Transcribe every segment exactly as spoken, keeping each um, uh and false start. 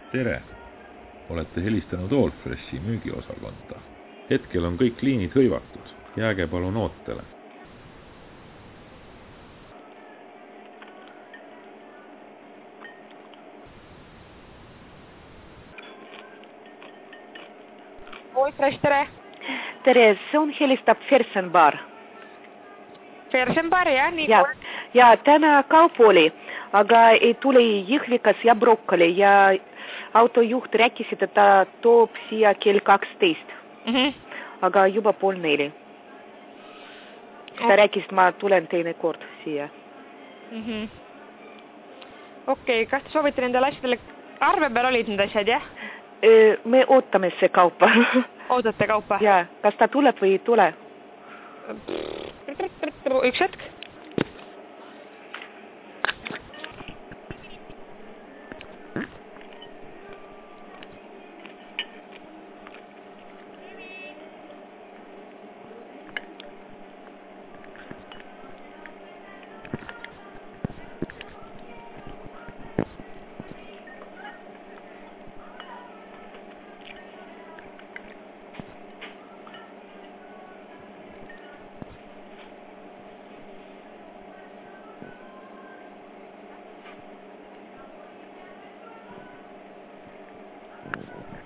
Tere! Olete helistanud Allfreshi müügiosakonda. Hetkel on kõik liinid hõivatud. Jääge palun ootele. Allfresh, tere! Tere, see on helistab Fersenbar. Fersenbar, jah? Nii ja, ja täna kaup oli, aga ei tuli jõhvikas ja brokkoli ja autojuht rääkis, et ta toob siia kell kaksteist. Mm -hmm. Aga juba pool neli. Ta oh. rääkis, et ma tulen teine kord siia. Mm -hmm. Okei, okay, kas te soovite nendele asjadele arve peal olid need asjad, jah? Me ootame see kaupa. Ootate kaupa? Ja, kas ta tuleb või ei tule? Üks hetk.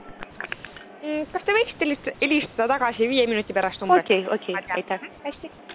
Kas te võiksite helistada tagasi viie minuti pärast umbes? Okei, okei, aitäh. Hästi.